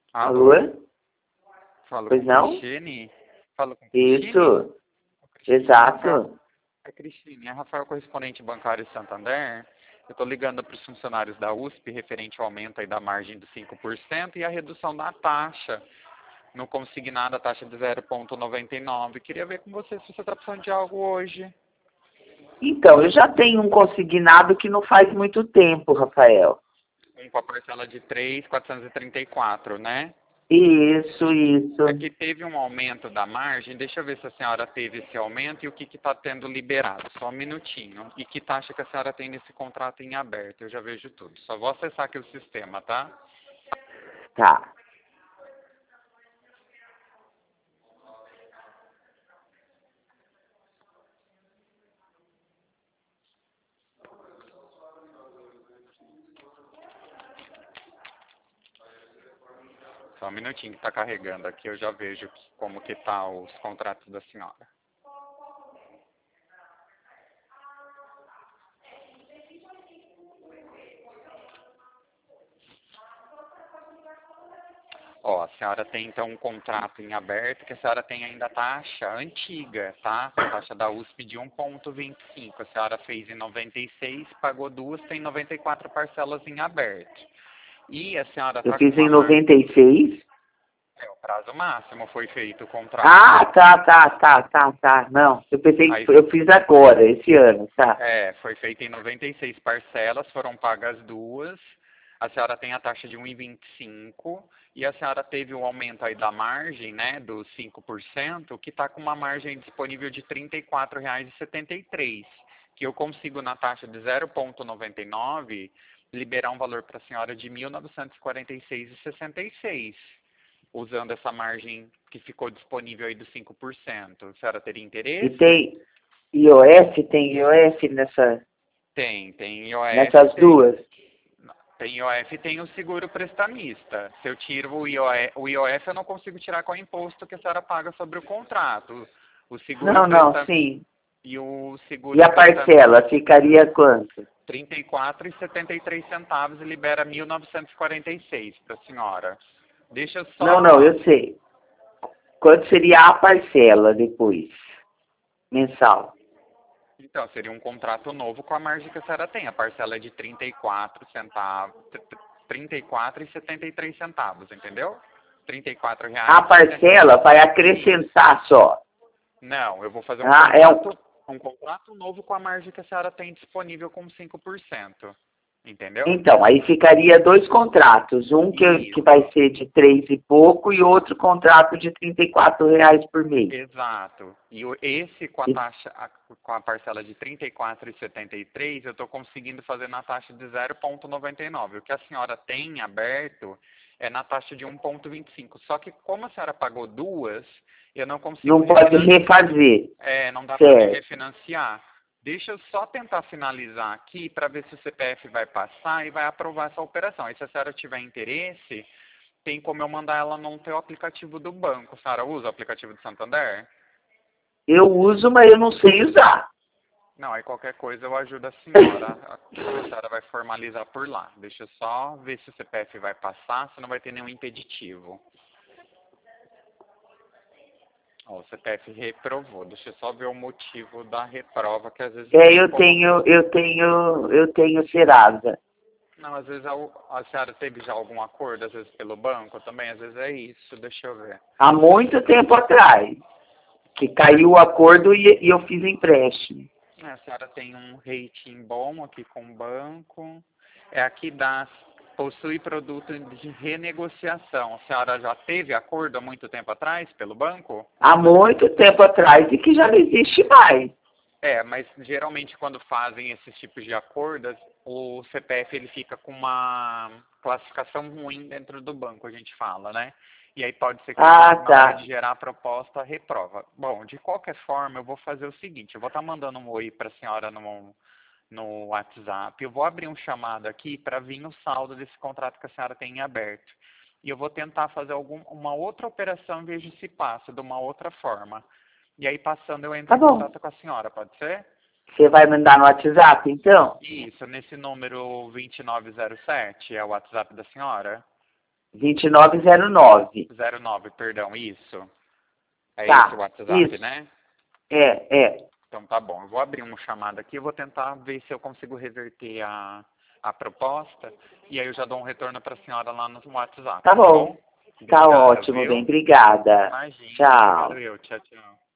Alô? Alô? Falo Pois com não? Cristine? Falo com Cristine? Isso, Cristine, é Rafael. exato. É Cristine, é Rafael, correspondente bancário de Santander. Eu estou ligando para os funcionários da USP referente ao aumento aí da margem de 5% e a redução da taxa. No consignado, a taxa de 0,99. Queria ver com você se você está precisando de algo hoje. Então, eu já tenho um consignado que não faz muito tempo, Rafael. Com a parcela de 3.434, né? Isso, É isso. que teve um aumento da margem. Deixa eu ver se a senhora teve esse aumento e o que está tendo liberado. Só um minutinho. E que taxa que a senhora tem nesse contrato em aberto. Eu já vejo tudo. Só vou acessar aqui o sistema, tá? Tá. Só um minutinho que está carregando aqui. Eu já vejo como que tá os contratos da senhora. Ó, a senhora tem então um contrato em aberto que a senhora tem ainda a taxa antiga, tá? A taxa da USP de 1,25. A senhora fez em 96, pagou duas, tem 94 parcelas em aberto. E a senhora Eu está com fiz em uma margem. 96. O prazo máximo foi feito o contrato. Ah, tá. Não, eu pensei Aí, que eu fiz agora, esse ano, tá? foi feito em 96 parcelas, foram pagas duas. A senhora tem a taxa de 1,25 e a senhora teve o aumento aí da margem, né, dos 5%, que está com uma margem disponível de R$ 34,73, que eu consigo na taxa de 0,99 liberar um valor para a senhora de R$ 1.946,66, usando essa margem que ficou disponível aí dos 5%. A senhora teria E interesse? tem IOF Tem IOF, nessas duas. tem IOF e tem o seguro prestamista. Se eu tiro o IOF eu não consigo tirar com o imposto que a senhora paga sobre o contrato. O seguro Não, prestamista sim. e o E seguro a prestamista parcela ficaria quanto? R$ 34,73 e libera 1.946 para a senhora. Deixa eu Não, só. eu sei. Quanto seria a parcela depois? Mensal. Então, seria um contrato novo com a margem que a senhora tem. A parcela é de 34 centavos, 34,73 centavos, entendeu? A R$ 34,70. parcela vai Isso. acrescentar só. Não, eu vou fazer Ah, é um... um contrato novo com a margem que a senhora tem disponível com 5%. Entendeu? Então, aí ficaria dois contratos. Um que Isso. vai ser de 3 e pouco e outro contrato de R$ 34 por mês. Exato. E esse com a E- taxa, com a parcela de 34,73, eu estou conseguindo fazer na taxa de 0,99. O que a senhora tem aberto é na taxa de 1,25. Só que como a senhora pagou duas, eu não consigo Não pode refinanciar. refazer. Não dá para me Certo. refinanciar. Deixa eu só tentar finalizar aqui para ver se o CPF vai passar e vai aprovar essa operação. Aí se a senhora tiver interesse, tem como eu mandar ela no teu aplicativo do banco. A senhora usa o aplicativo do Santander? Eu uso, mas eu não sei usar. Não, aí qualquer coisa eu ajudo a senhora. A senhora vai formalizar por lá. Deixa eu só ver se o CPF vai passar, se não vai ter nenhum impeditivo. Ó, o CPF reprovou. Deixa eu só ver o motivo da reprova, que às vezes tem como. Eu tenho Serasa. Não, às vezes a senhora teve já algum acordo, às vezes pelo banco também, às vezes é isso. Deixa eu ver. Há muito tempo atrás, que caiu o acordo e eu fiz empréstimo. A senhora tem um rating bom aqui com o banco. Aqui dá, possui produto de renegociação. A senhora já teve acordo há muito tempo atrás pelo banco? Há muito tempo atrás e que já não existe mais. Mas geralmente quando fazem esses tipos de acordos, o CPF ele fica com uma classificação ruim dentro do banco, a gente fala, né? E aí pode ser que o Ah, banco, na hora tá. de gerar a proposta, reprova. Bom, de qualquer forma, eu vou fazer o seguinte, eu vou estar mandando um oi para a senhora no WhatsApp, eu vou abrir um chamado aqui para vir o saldo desse contrato que a senhora tem em aberto. E eu vou tentar fazer uma outra operação e vejo se passa de uma outra forma. E aí, passando, eu entro Tá em bom. contato com a senhora, pode ser? Você vai mandar no WhatsApp, então? Isso, nesse número 2907 é o WhatsApp da senhora? 2909. 09, perdão, isso. É Tá, esse o WhatsApp, isso. né? É. Então tá bom, eu vou abrir uma chamada aqui, eu vou tentar ver se eu consigo reverter a proposta e aí eu já dou um retorno para a senhora lá no WhatsApp, Tá bom. Tá Obrigado, ótimo, bem, viu? obrigada. Imagina, obrigado Tchau. eu, tchau, tchau.